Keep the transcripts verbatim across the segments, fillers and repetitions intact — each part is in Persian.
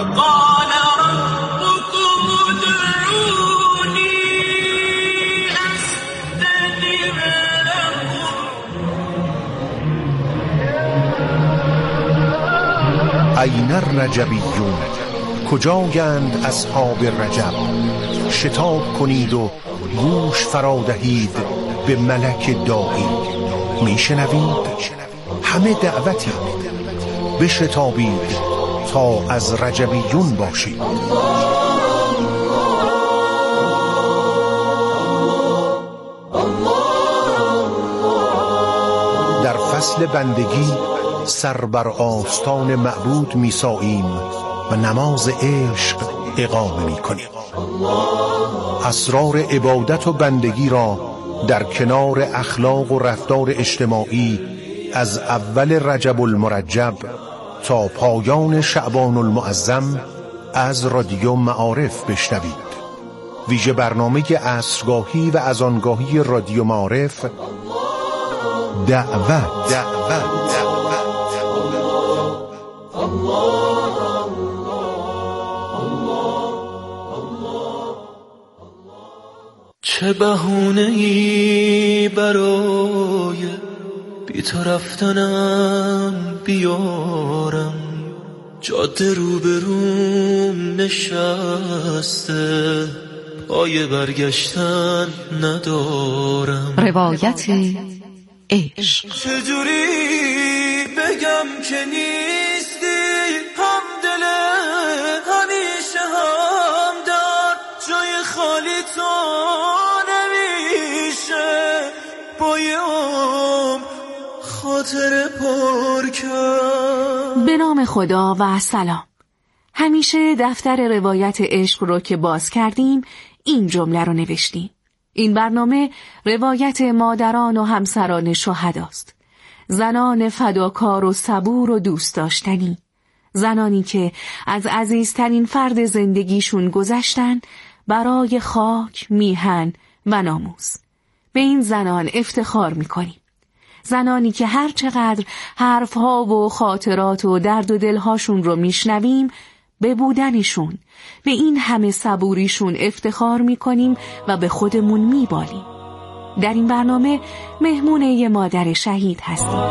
وقال ربكم ادعوني استجب لكم. این الرجبیون، کجایند اصحاب رجب؟ شتاب کنید و گوش فرادهید به ملک داعی. میشنوید؟ همه دعوتی بشتابید تا از رجبیون باشید. در فصل بندگی سر بر آستان معبود میساییم و نماز عشق اقامه میکنیم. اسرار عبادت و بندگی را در کنار اخلاق و رفتار اجتماعی از اول رجب المرجب تا پایان شعبان المعظم از رادیو معارف بشنوید. ویژه برنامه عصرگاهی و اذانگاهی رادیو معارف دعوت دعوت چه بهونه‌ای برای بی تو رفتنم بیارم، جاده روبروم نشسته، پای برگشتن ندارم. روایت عشق. چجوری بگم که نیستی همدل، همیشه همدار، جای خالی تو نمیشه بایم خاطر پر کرد. به نام خدا و سلام. همیشه دفتر روایت عشق رو که باز کردیم این جمله رو نوشتیم. این برنامه روایت مادران و همسران شهداست، زنان فداکار و صبور و دوست داشتنی، زنانی که از عزیزترین فرد زندگیشون گذشتن برای خاک، میهن و ناموس. به این زنان افتخار میکنیم، زنانی که هر چقدر حرفها و خاطرات و درد و دلهاشون رو میشنویم، به بودنشون، به این همه صبوریشون افتخار میکنیم و به خودمون میبالیم. در این برنامه مهمون یه مادر شهید هستیم.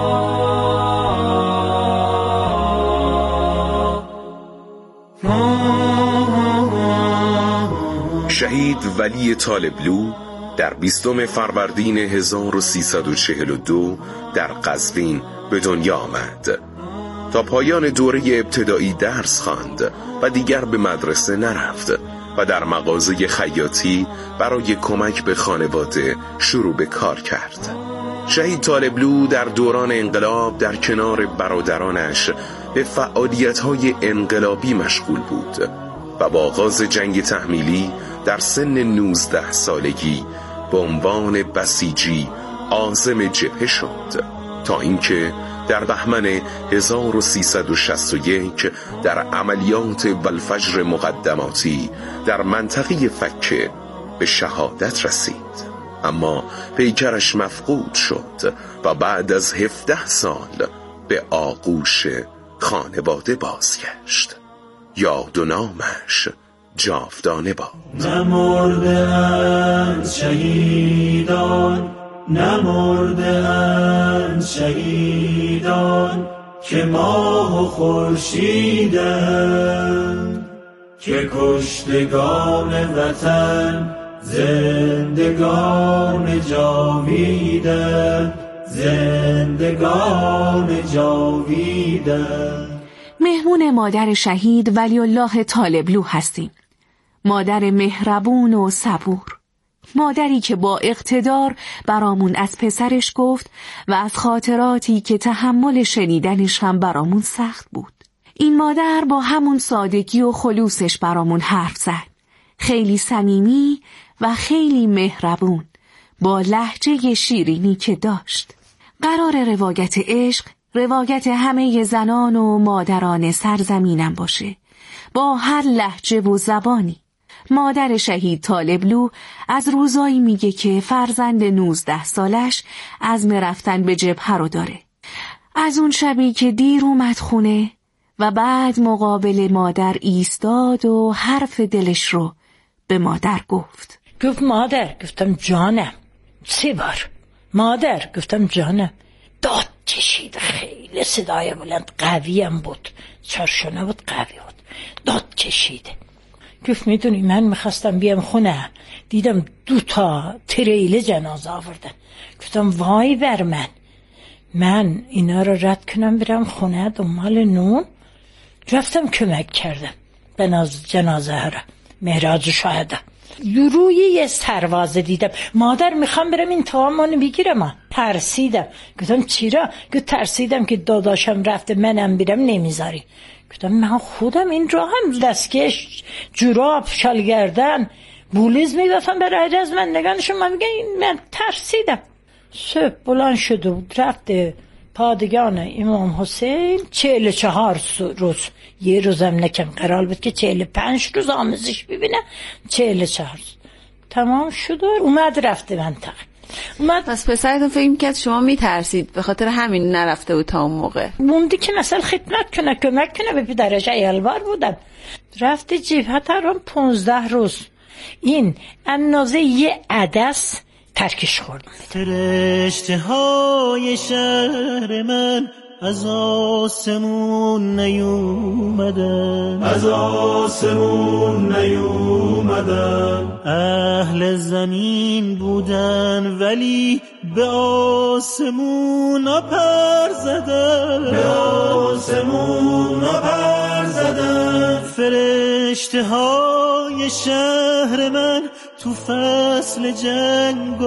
شهید ولی طالبلو در بیستم فروردین هزار و سیصد و چهل و دو در قزوین به دنیا آمد. تا پایان دوره ابتدایی درس خواند و دیگر به مدرسه نرفت و در مغازه خیاطی برای کمک به خانواده شروع به کار کرد. شهید طالبلو در دوران انقلاب در کنار برادرانش به فعالیت‌های انقلابی مشغول بود و با آغاز جنگ تحمیلی در سن نوزده سالگی به عنوان بسیجی عازم جبهه شد تا اینکه در بهمن هزار و سیصد و شصت و یک در عملیات والفجر مقدماتی در منطقه فکه به شهادت رسید، اما پیکرش مفقود شد و بعد از هفده سال به آغوش خانواده بازگشت. یاد و نامش جاودانه باد. نمرده‌اند شهیدان، نمرده‌اند شهیدان، که ماه و خورشیدند، که کشتگان وطن زندگان جاویدند، زندگان جاویدند. مهمون مادر شهید ولی الله طالبلو هستیم. مادر مهربون و صبور، مادری که با اقتدار برامون از پسرش گفت و از خاطراتی که تحمل شنیدنش هم برامون سخت بود. این مادر با همون سادگی و خلوصش برامون حرف زد، خیلی صمیمی و خیلی مهربون، با لهجه شیرینی که داشت. قرار روایت عشق روایت همه زنان و مادران سرزمینم باشه، با هر لهجه و زبانی. مادر شهید طالبلو از روزایی میگه که فرزند نوزده سالش عزم رفتن به جبهه رو داره. از اون شبی که دیر اومد خونه و بعد مقابل مادر ایستاد و حرف دلش رو به مادر گفت. گفت مادر. گفتم جانم. سه بار مادر. گفتم جانم. داد کشید، خیلی صدای بلند قوی هم بود، چارشونه بود، قوی بود. داد کشید. گفت میدونی من میخواستم بیام خونه، دیدم دو تا تریل جنازه آوردن. گفتم وای بر من، من اینا رو رد کنم برم خونه دنبال نون. رفتم کمک کردم به ناز جنازه ها را، مهراج شاهده. روی یه سروازه دیدم. مادر میخوام برم این توامونو بگیرم. ترسیدم. گفتم چرا؟ گفت ترسیدم که داداشم رفته منم برم نمیذاری. گفتم من خودم این راه هم دستکش، جوراب، شالگردن، بولیز میبافم برای از من نگانشون. من میگم من ترسیدم. صبح بلند شد و رفته پادگان امام حسین. چهل چهار روز، یه روزم نکم قرار بود که چهل پنج روز آموزش ببینه. چهل چهار روز تمام شد و اومد رفته منطقه. اومد. پس پسرتون فکر کرد شما میترسید، به خاطر همین نرفته بود تا اون موقع. موندی که مثلا خدمت کنه، کمک کنه. به درجه ایالوار بودم. رفته جبهه ترم پونزده روز. این اندازه یه عدس ترکش خوردم. فرشته های شهر من از آسمون نیومدن، از آسمون نیومدن. اهل زمین بودن ولی به آسمون پر زدن، به آسمون پر زدن. فرشته های شهر من تو فصل جنگ و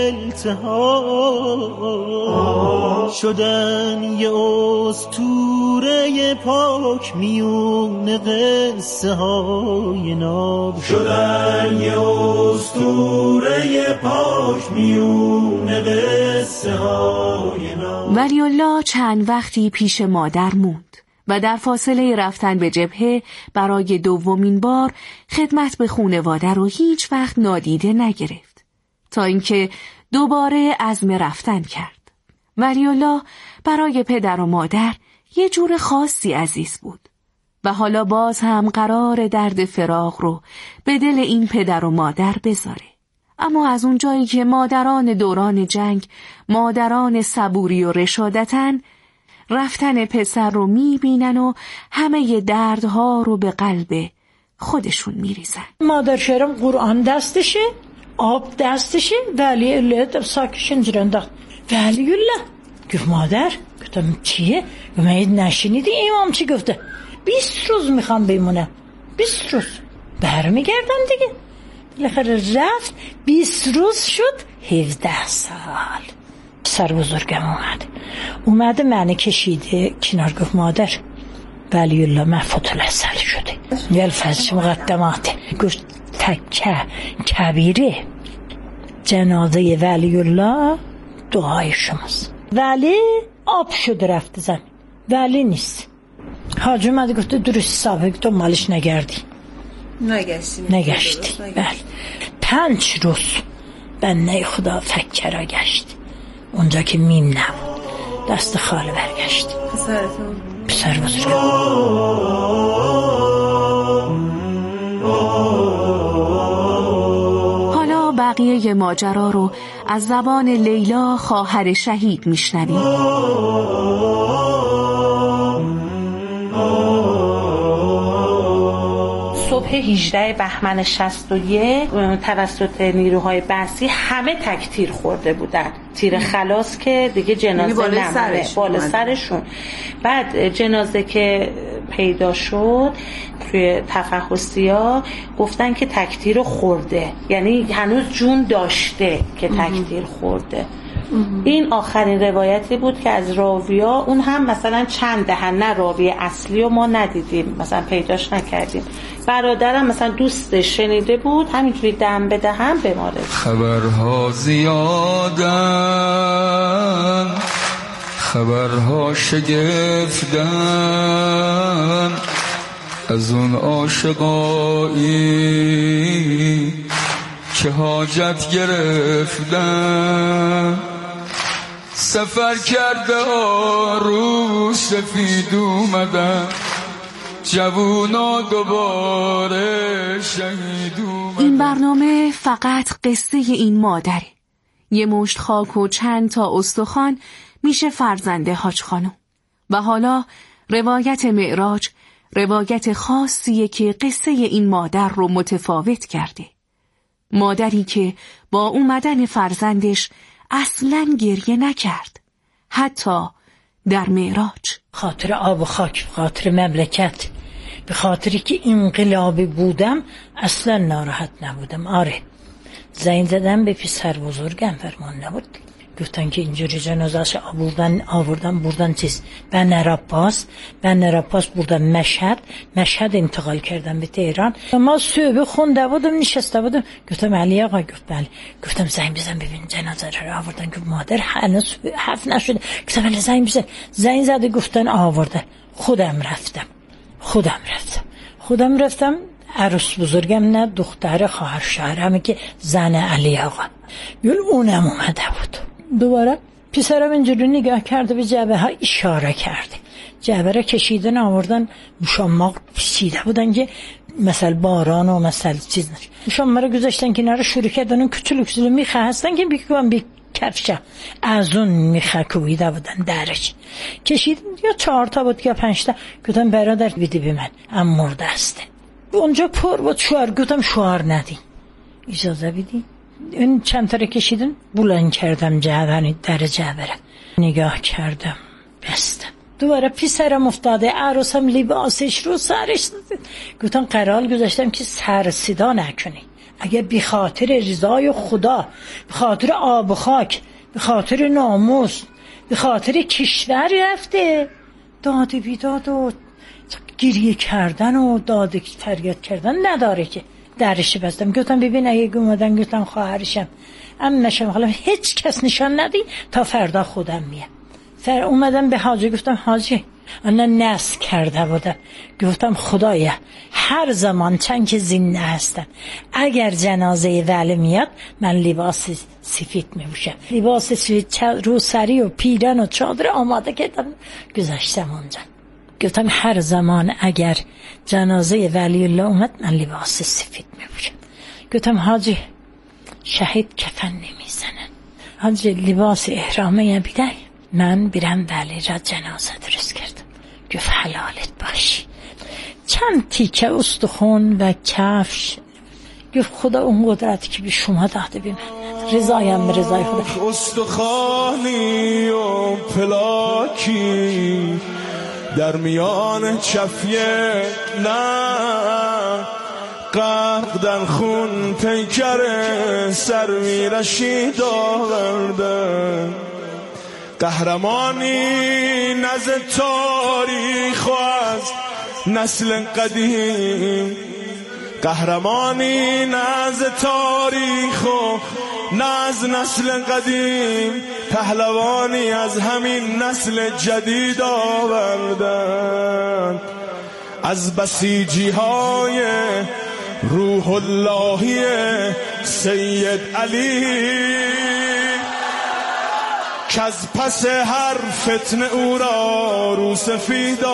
التهاب شدن یه اسطوره پاک میون قصه های ناب، شدن یه اسطوره پاک میون قصه های ناب. ولی الله چند وقتی پیش مادر موند و در فاصله رفتن به جبهه برای دومین بار خدمت به خانواده رو هیچ وقت نادیده نگرفت تا اینکه دوباره عزم رفتن کرد. ولی الله برای پدر و مادر یه جور خاصی عزیز بود و حالا باز هم قرار درد فراق رو به دل این پدر و مادر بذاره. اما از اون جایی که مادران دوران جنگ مادران صبوری و رشادتن، رفتن پسر رو میبینن و همه دردها رو به قلب خودشون میریزن. مادر شهرم قرآن دستشه، آب دستشه، ولی الله ساکش اینجور انداخت. ولی الله گفت مادر. گفتم چیه؟ من نشنیدی امام چی گفته؟ بیست روز میخوام بمونم. بیست روز برمیگردم دیگه. بالاخره رفت. بیست روز شد هفده سال. سر بزرگم اومد اومده منو کشیده کنار. گفت مادر ولی الله من فوت الحسل شده. یلفظ مقدماته. گفت تکه کبیره جنازه ولی الله دعای شماست. ولی آب شده رفته زمین. ولی نیست. حاج اومده گفته درست صاحب تو مالش نگردی. نگشتی نگشتی. بله. پنج روز بنده خدا فکر را گشت. اونجا که میم نبود دست خاله برگشت. پسرتون پسر بزرگم. حالا بقیه ماجرا رو از زبان لیلا خواهر شهید میشنویم. صبح هجده بهمن شصت و یک توسط نیروهای بحثی همه تک تیر خورده بودن. تیر خلاص که دیگه جنازه بالا نمونه سرشون بالا سرشون. بعد جنازه که پیدا شد توی تفحصی‌ها گفتن که تک تیر خورده، یعنی هنوز جون داشته که تک تیر خورده. این آخرین روایتی بود که از راویا، اون هم مثلا چند دهن، نه راوی اصلی و ما ندیدیم، مثلا پیداش نکردیم. برادرم مثلا دوستش شنیده بود، همینجوری دم به دهم بماره. خبرها زیادن، خبرها شگفتن، از اون عاشقایی که حاجت گرفتن. سفر کرده آروس سفید اومدن، جوونا دوباره شهید اومدن. این برنامه فقط قصه این مادره. یه مشت خاک و چند تا استخوان میشه فرزند حاج خانم. و حالا روایت معراج روایت خاصیه که قصه این مادر رو متفاوت کرده. مادری که با اومدن فرزندش اصلاً گریه نکرد، حتی در معراج. خاطر آب و خاک، خاطر مملکت، به خاطری که انقلابی بودم اصلا ناراحت نبودم. آره زنگ زدم به پسر بزرگم، فرمان نبود، گفتن که اینجوری جنازه‌اش آوردن آوردن بردن چیز بندر عباس بندر عباس بردن مشهد مشهد انتقال کردن به تهران. ما صبح خونده بودم نشسته بودم، گفتم علی آقا، گفت بله. گفتم زنگ بزن ببین جنازه رو آوردن. گفت مادر هنوز حرف نشده. گفتم بله زنگ بزن. زنگ زده گفتن آورده. خودم رفتم خودم رفتم خودم رفتم عروس بزرگم نه دختر خواهر شوهرم که زن علی آقا یول اونم اومده بود. دوباره پسرم اینجوری نگاه کرده به جعبه ها اشاره کرده، جعبه را کشیدن آوردن مشاماق پیچیده بودن که مثل باران و مثل چیز نشه. مشاماق رو گذاشتن کنار شروع کردن اون کچولو کچولو میخه هستن که بیکوان بی کفشه از اون میخه کویده بودن درش کشید. یا چهار تا بود یا پنج تا. گفتم برادر بیدی به من ام مرده هسته. اونجا پر بود شوهر. گفتم شوهر ندی اجازه بیدی. این چند تا رو کشیدن بلند کردم جعبه در جعبه نگاه کردم بستم. دوباره پسرم افتاده، عروسم لباسش رو سرش. گفتم قرار گذاشتم که سر صدا نکنی، اگه بی خاطر رضای خدا، به خاطر آب و خاک، به خاطر ناموس، به خاطر کشور رفته، داد بیداد و گریه کردن و داد فریاد کردن نداره که درش بستم. گفتم ببین اگه اومدن گفتم خواهرشم امشم حالا هیچ کس نشان ندی تا فردا خودم میام. فر اومدم به حاجی گفتم حاجی انا نس کرده بودم. گفتم خدایا هر زمان چند که زنده هستم اگر جنازه ولی میاد من لباس سفید میپوشم، لباس سفید رو سری و پیرن و چادر آماده کردم گذاشتم اونجا. گفتم هر زمان اگر جنازه ولی الله اومد من لباس سفید میپوشم. گفتم حاجی شهید کفن نمیزنن، حاجی لباس احرامه بیدن من بیرم ولی را جنازه درست کردم. گفت حلالت باشی. چند تیکه استخون و کفش. گفت خدا اون قدرتی که به شما داده بی من رضایم به رضای خدا. استخوانی و پلاکی در میان چفیه نه غرق در خون پیکر سر میرشید آورده. قهرمانی نز تاریخ و از نسل قدیم، قهرمانی نز تاریخ و نز نسل قدیم، پهلوانی از همین نسل جدید آوردن. از بسیجی های روح اللهی سید علی که از پس هر فتنه او را رو سفید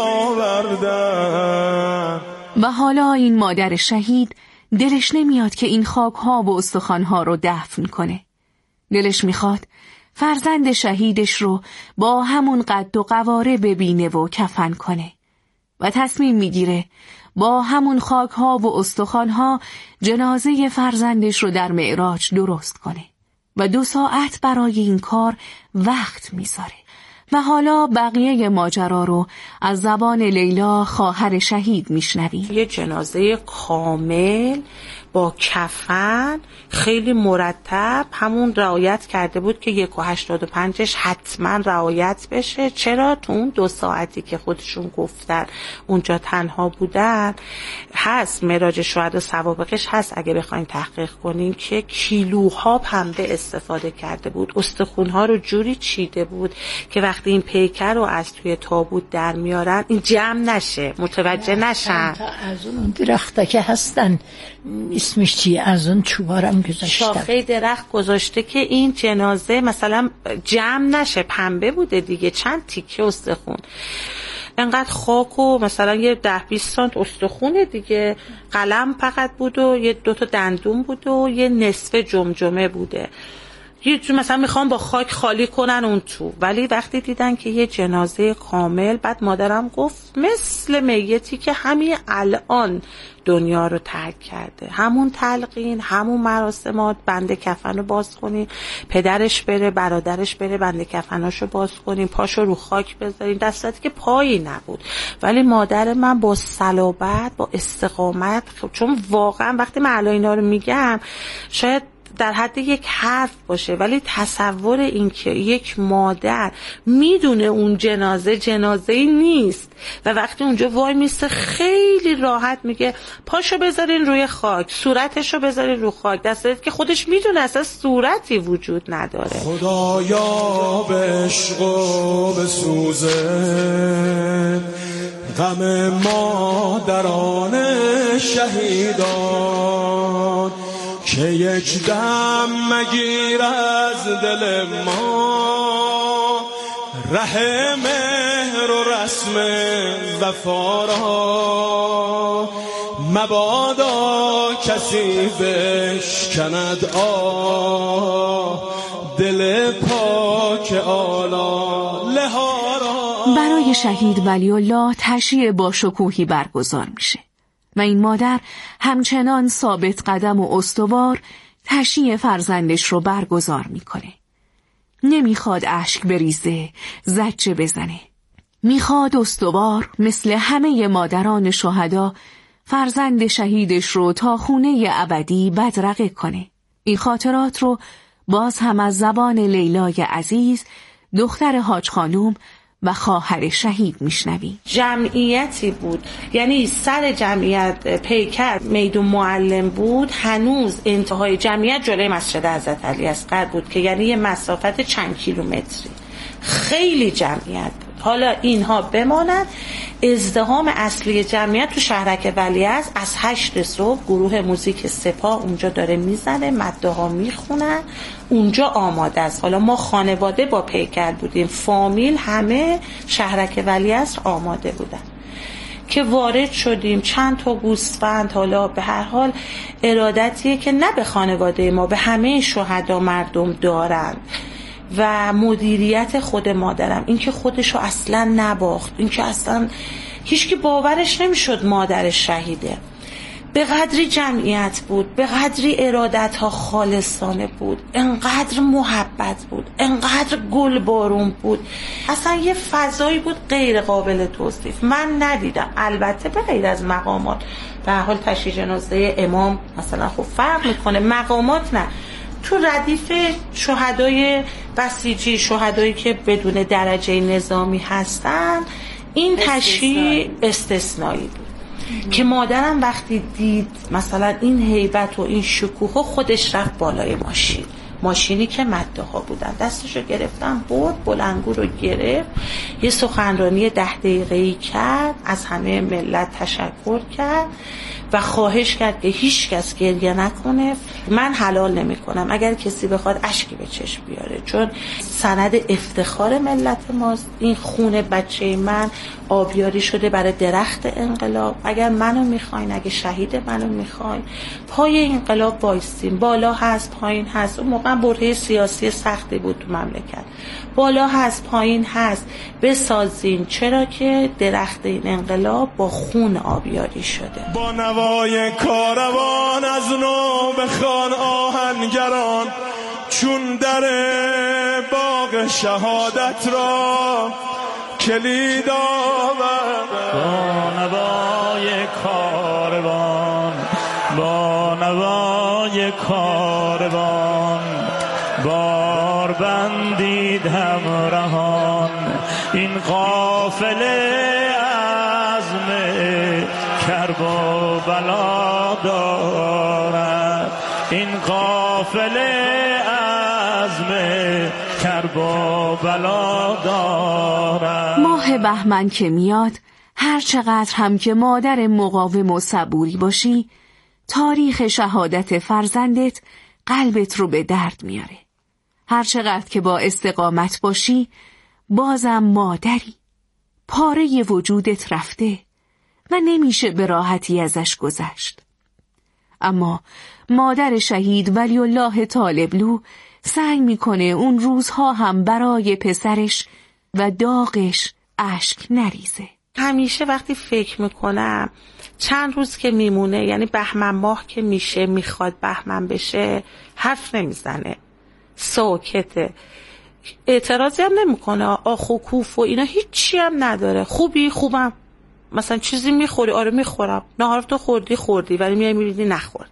آوردن. و حالا این مادر شهید دلش نمیاد که این خاک‌ها و استخوان‌ها رو دفن کنه. دلش میخواد فرزند شهیدش رو با همون قد و قواره ببینه و کفن کنه و تصمیم میگیره با همون خاک‌ها و استخوان‌ها جنازه فرزندش رو در معراج درست کنه و دو ساعت برای این کار وقت میذاره. و حالا بقیه ماجرا رو از زبان لیلا خواهر شهید میشنویم. یه جنازه کامل با کفن خیلی مرتب همون رعایت کرده بود که یک و هشتاد و پنجش حتما رعایت بشه. چرا؟ تو اون دو ساعتی که خودشون گفتن اونجا تنها بودن هست معراج شهدا سوابقش هست اگه بخواین تحقیق کنین که کیلوها پنبه استفاده کرده بود، استخونها رو جوری چیده بود که وقتی این پیکر رو از توی تابوت در میارن این جمع نشه، متوجه نشن. از اون درخته که هستن اسمش چیه از اون چوبارم گذاشتم، شاخه درخت گذاشته که این جنازه مثلا جمع نشه، پنبه بوده دیگه، چند تیکه استخون. انقدر خاک و مثلا یه ده بیست سانت استخونه دیگه، قلم فقط بود و یه دوتا دندون بود و یه نصف جمجمه بوده. یه مثلا میخوام با خاک خالی کنن اون تو، ولی وقتی دیدن که یه جنازه کامل، بعد مادرم گفت مثل میتی که همین الان دنیا رو ترک کرده، همون تلقین، همون مراسمات، بند کفن رو باز کنین، پدرش بره، برادرش بره، بند کفناشو باز کنین، پاشو رو خاک بذارین، دستاتی که پایی نبود. ولی مادر من با صلابت، با استقامت، چون واقعا وقتی من الان اینا رو میگم شاید در حد یک حرف باشه، ولی تصور این که یک مادر میدونه اون جنازه جنازه‌ای نیست و وقتی اونجا وای میسته خیلی راحت میگه پاشو بذارین روی خاک، صورتشو بذارین رو خاک، دستت که خودش میدونه اصلا صورتی وجود نداره. خدایا به عشق و به سوزه غم مادران شهیدان، که یک دم مگیر از دل ما ره مهر و رسم وفا را، مبادا کسی بشکند آه دل پاک آلاله ها را. برای شهید ولی‌الله تشییع با شکوهی برگزار میشه و این مادر همچنان ثابت قدم و استوار تشییع فرزندش رو برگزار میکنه. نمیخواد اشک بریزه، زجه بزنه. میخواد استوار مثل همه مادران شهدا فرزند شهیدش رو تا خونه ابدی بدرقه کنه. این خاطرات رو باز هم از زبان لیلای عزیز، دختر حاج خانوم و خواهر شهید میشنویم. جمعیتی بود، یعنی سر جمعیت پیکر میدون معلم بود، هنوز انتهای جمعیت جلوی مسجد حضرت علی اصغر بود که یعنی یه مسافت چند کیلومتری، خیلی جمعیت بود. حالا اینها بمانند، ازدحام اصلی جمعیت تو شهرک ولیعصر از هشت صبح گروه موزیک سپاه اونجا داره میزنه، مده ها میخونن، اونجا آماده است. حالا ما خانواده با پیکر بودیم، فامیل همه شهرک ولیعصر آماده بودن که وارد شدیم. چند تا گوسفند، حالا به هر حال ارادتیه که نه به خانواده ما، به همه شهدا مردم دارن. و مدیریت خود مادرم، این که خودشو اصلا نباخت، این که اصلا هیچ که باورش نمیشد مادرش شهیده. به قدری جمعیت بود، به قدری ارادت ها خالصانه بود، انقدر محبت بود، انقدر گل بارون بود، اصلا یه فضایی بود غیر قابل توصیف. من ندیدم، البته به غیر از مقامات، به هر حال تشییع جنازه امام مثلا خب فرق میکنه، مقامات نه. تو ردیف شهدای بسیجی، شهدایی که بدون درجه نظامی هستن، این تشییع استثنایی بود که مادرم وقتی دید مثلا این هیبت و این شکوه، خودش رفت بالای ماشین، ماشینی که مده ها بودن، دستشو گرفتن برد، بلنگو رو گرفت، یه سخنرانی ده دقیقه‌ای کرد، از همه ملت تشکر کرد و خواهش کرد که هیچ کس گریه نکنه. من حلال نمی کنم اگر کسی بخواد اشکی به چشم بیاره، چون سند افتخار ملت ماست. این خون بچه من آبیاری شده برای درخت انقلاب. اگر منو میخواین، اگه شهید منو میخواین، پای انقلاب بایستیم. بالا هست پایین هست. اون موقع برهه سیاسی سختی بود تو مملکت. بالا هست پایین هست، بسازین، چرا که درخت این انقلاب با خون آبیاری شده. با نوای کاروان از نو بخوان آهنگران، چون در باغ شهادت را کلید آورد. با نوای کاروان، با نوای کاروان، بار بندید همراهان، این قافله عزم کرب و بلا دارد، این قافله عزم کرب و بلا دارد. ماه بهمن که میاد، هر چقدر هم که مادر مقاوم و صبوری باشی، تاریخ شهادت فرزندت قلبت رو به درد میاره. هر چقدر که با استقامت باشی، بازم مادری. پاره وجودت رفته و نمیشه به راحتی ازش گذشت. اما مادر شهید ولی الله طالبلو سعی میکنه اون روزها هم برای پسرش و داغش اشک نریزه. همیشه وقتی فکر میکنم چند روز که میمونه، یعنی بهمن ماه که میشه میخواد بهمن بشه، حرف نمیزنه، ساکته، اعتراضی هم نمیکنه، آخ و کوف و اینا هیچی هم نداره. خوبی؟ خوبم. مثلا چیزی میخوری؟ آره میخورم. نهار تو خوردی؟ خوردی، ولی میای میبینی نخورده.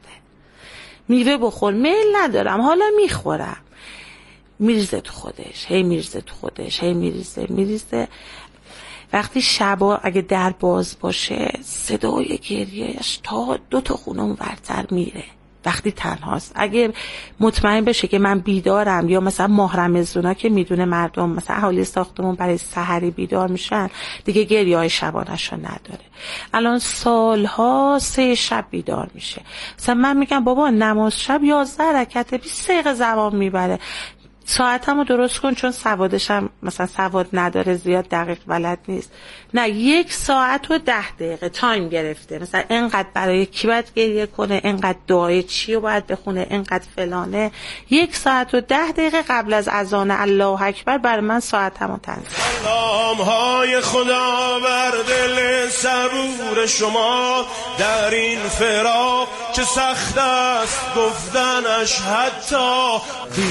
میوه بخور؟ میل ندارم، حالا میخورم. میریزه تو خودش، هی میریزه تو خودش، هی میریزه میریزه. وقتی شبا اگه در باز باشه صدای گریهش تا دو تا خونه اونورتر میره. وقتی تنهاست، اگه مطمئن بشه که من بیدارم، یا مثلا ماه رمضونا که میدونه مردم مثلا اهالی ساختمون برای سحری بیدار میشن، دیگه گریه های شبانش رو نداره. الان سالها سه شب بیدار میشه. مثلا من میگم بابا نماز شب یازده رکعت بیست دقیقه زمان میبره، ساعتمو درست کن، چون سوادشم مثلا سواد نداره، زیاد دقیق بلد نیست. نه، یک ساعت و ده دقیقه تایم گرفته، مثلا اینقدر برای کی باید گریه کنه، اینقدر دعای چی رو باید بخونه، اینقدر فلانه. یک ساعت و ده دقیقه قبل از اذان الله اکبر برای من ساعتمو تنظیم. سلام های خدا بر دل صبور شما، در این فراق چه سخت است گفتنش، حتی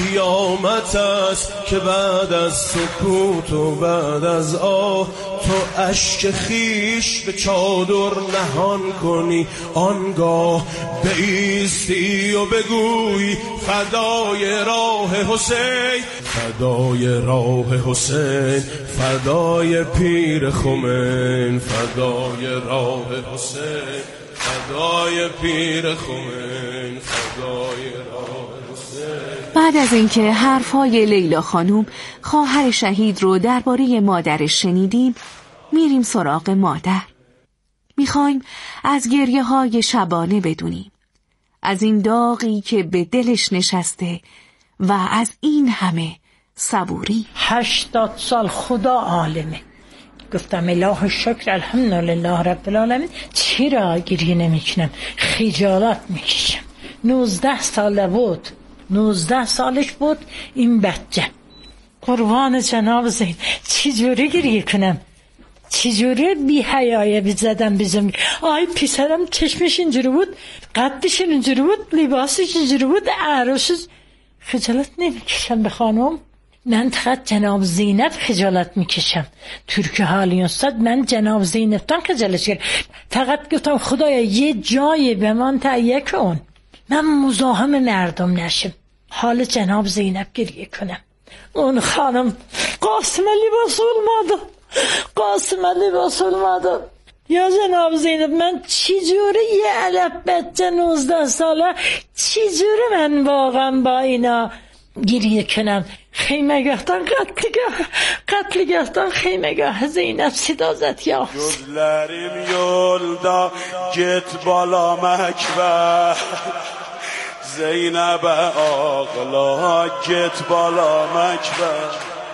قیامت است که بعد از سکوت و بعد از آه تو اشک خیش به چادر نهان کنی. آنگاه بایستی و بگوی فدای راه حسین، فدای راه حسین، فدای پیر خمین، فدای راه حسین، فدای پیر خمین، فدای راه حسین. بعد از اینکه حرفای لیلا خانوم خواهر شهید رو درباره مادرش شنیدیم، میریم سراغ مادر. میخوایم از گریه های شبانه بدونیم، از این داغی که به دلش نشسته و از این همه صبوری. هشتاد سال خدا عالمه. گفتم اله شکر الحمدلله رب العالمین. چرا گریه نمیکنم؟ خجالت میکشم. نوزده ساله بود، نوزده سالش بود این بچه. قربان جناب زین چی جوری گریه کنم؟ چی جوری بی حیایه بزدم بزم؟ آی پسرم چشمش اینجوری بود، قدش اینجوری بود، لباسش اینجوری بود، عروسش. خجالت نمیکشم به خانم؟ من فقط جناب زینب خجالت میکشم. ترک حالی استاد من جناب زینب تان خجالت کرد. فقط گفتم خدایا یه جایی به من تهیه کن، من مزاحم مردم نشم، حال جناب زینب گریه کنم. اون خانم قاسم لباس اومده، قاسم لباس اومده. یا جناب زینب من چی جوری یه علف بچه نوزده ساله، چی جوری من واقعا با اینا گریه کنم؟ خیمگاهتان قتلگاه، قتلگاهتان خیمگاه زینب صدا زد یا جزلریم یولدا گت بالا مکبر، زینب آقلا گت بالا مکبر،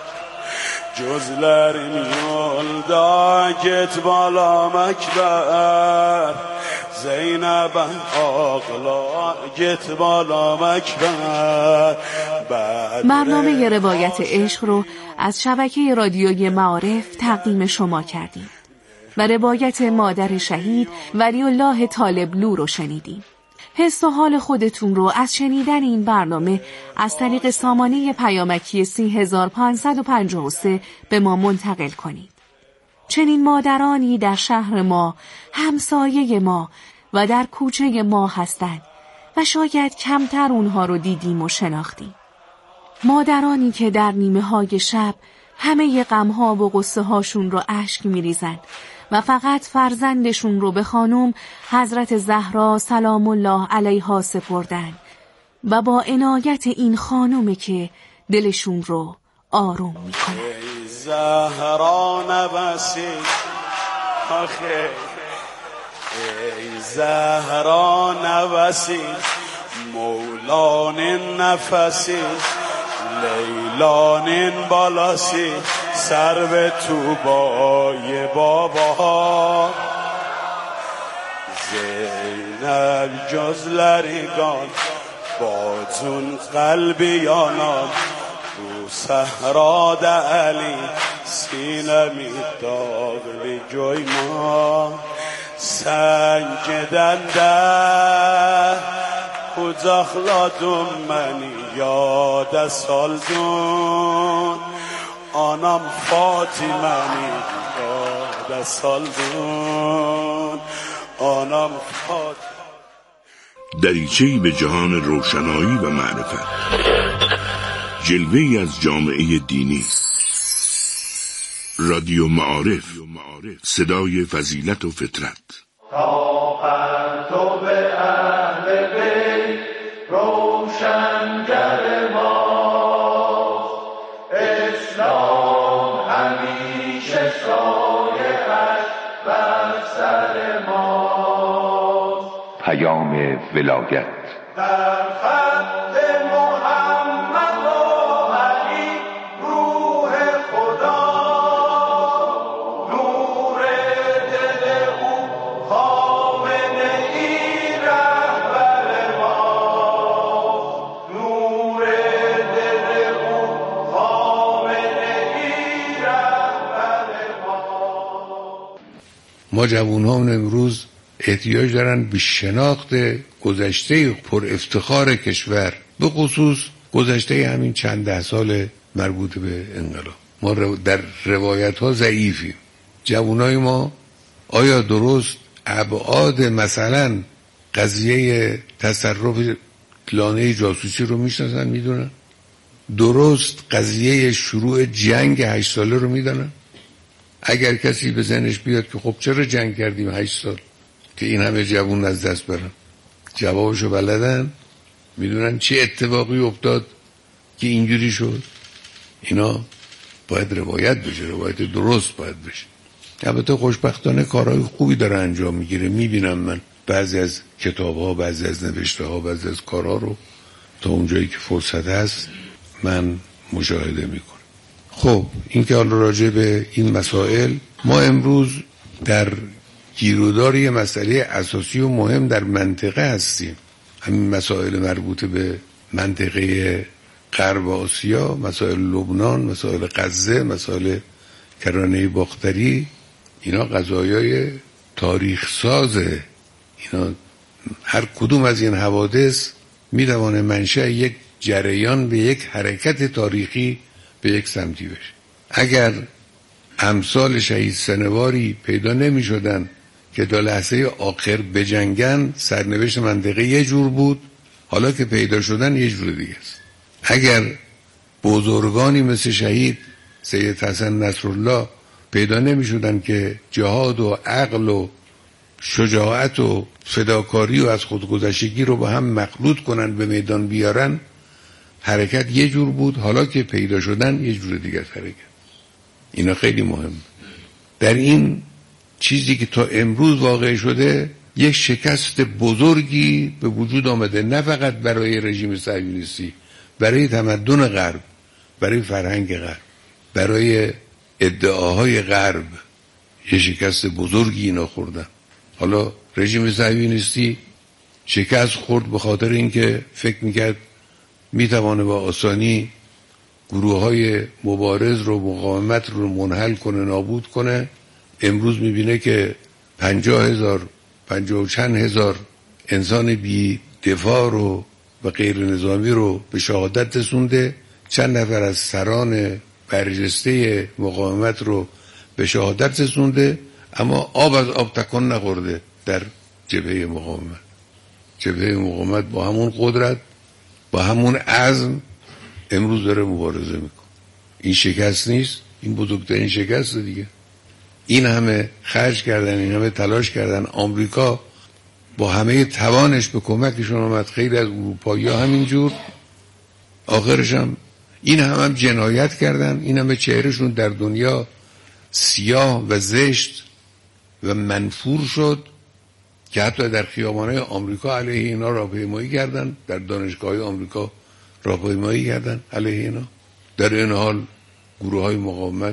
جزلریم یولدا گت بالا مکبر، زینب آقلا گت بالا مکبر. برنامه روایت عشق رو از شبکه رادیوی معارف تقدیم شما کردیم و روایت مادر شهید ولی الله طالبلو رو شنیدیم. حس و حال خودتون رو از شنیدن این برنامه از طریق سامانه پیامکی سی هزار پانصد و پنجاه و سه به ما منتقل کنید. چنین مادرانی در شهر ما، همسایه ما و در کوچه ما هستند و شاید کمتر اونها رو دیدیم و شناختیم. مادرانی که در نیمه های شب همه غمها و غصه هاشون رو اشک میریزند و فقط فرزندشون رو به خانم حضرت زهرا سلام الله علیها سپردن و با عنایت این خانومه که دلشون رو آروم میکنه. ای زهرا نوسی آخه، ای زهرا نوسی مولان نفسی، لیلانین بالاسی سر به توبای بابا زینب جز لریگان بازون قلبیانان رو صحرا ده علی سینه می داغلی جوی ما سنگ دنده kucaqladım məni yada saldın Anam Fatiməni yada saldın Anam Fatiməni دریچه‌ای به جهان روشنایی و معرفت، جلوه‌ای از جامعه دینی. رادیو معارف، صدای فضیلت و فطرت. تا پرتو اهل بیت روشنگر ما اسلام همیشه سایه‌اش بر سر ما پیام ولایت در خط محمد و علی روح خدا نور دل او خامنه ای رهبر ما نور دل او خامنه ای رهبر ما. ما جوانان امروز احتیاج دارن به شناخت گذشته پر افتخار کشور، به خصوص گذشته همین چند ده سال مربوط به انقلاب. ما در روایت ها ضعیفیم. جوانای ما آیا درست ابعاد مثلا قضیه تصرف لانه جاسوسی رو میشناسن، میدونن؟ درست قضیه شروع جنگ هشت ساله رو میدونن؟ اگر کسی به ذهنش بیاد که خب چرا جنگ کردیم هشت سال که این همه جوون از دست برن، جوابشو بلدن، میدونن چه اتفاقی افتاد که اینجوری شد. اینا باید روایت بشه، روایت درست باید بشه. البته خوشبختانه کارهای خوبی داره انجام میگیره. میبینم من بعضی از کتاب‌ها، بعضی از نوشته‌ها، بعضی از کارها رو تا اونجایی که فرصت هست من مشاهده میکنم. خب این که حالا راجع به این مسائل، ما امروز در گیرودار یه مسئله اساسی و مهم در منطقه هستیم. همین مسائل مربوط به منطقه غرب آسیا، مسائل لبنان، مسائل غزه، مسائل کرانه باختری، اینا قضایای تاریخ سازه. اینا هر کدوم از این حوادث میتوانه منشأ یک جریان به یک حرکت تاریخی به یک سمتی بشه. اگر امثال شهید سنواری پیدا نمی شدن که تا لحظه آخر بجنگن، سرنوشت منطقه یه جور بود، حالا که پیدا شدن یه جور دیگه است. اگر بزرگانی مثل شهید سید حسن نصرالله پیدا نمی شدن که جهاد و عقل و شجاعت و فداکاری و از خودگذشتگی رو با هم مخلوط کنن به میدان بیارن، حرکت یه جور بود، حالا که پیدا شدن یه جور دیگه حرکت. اینا خیلی مهم. در این چیزی که تا امروز واقع شده یک شکست بزرگی به وجود آمده، نه فقط برای رژیم صهیونیستی، برای تمدن غرب، برای فرهنگ غرب، برای ادعاهای غرب. یک شکست بزرگی اینا خوردن. حالا رژیم صهیونیستی شکست خورد به خاطر اینکه فکر میکرد میتوانه با آسانی گروه های مبارز رو، مقاومت رو منحل کنه، نابود کنه. امروز میبینه که پنجاه هزار پنجاه و چند هزار انسان بی دفاع رو و غیر نظامی رو به شهادت رسونده. چند نفر از سران برجسته مقاومت رو به شهادت رسونده، اما آب از آب تکان نخورده در جبهه مقاومت. جبهه مقاومت با همون قدرت، با همون عزم امروز داره مبارزه میکنه. این شکست نیست، این بزرگترین شکست دیگه. این همه خرج کردن، این همه تلاش کردن، آمریکا با همه توانش به کمکشون آمد، خیلی از اروپایی ها همینجور، آخرش هم این هم, هم جنایت کردن. این همه چهرهشون در دنیا سیاه و زشت و منفور شد که حتی در خیابان‌های آمریکا علیه اینا راهپیمایی کردن، در دانشگاه‌های آمریکا راهپیمایی کردن علیه اینا. در این حال گروه های مقاومت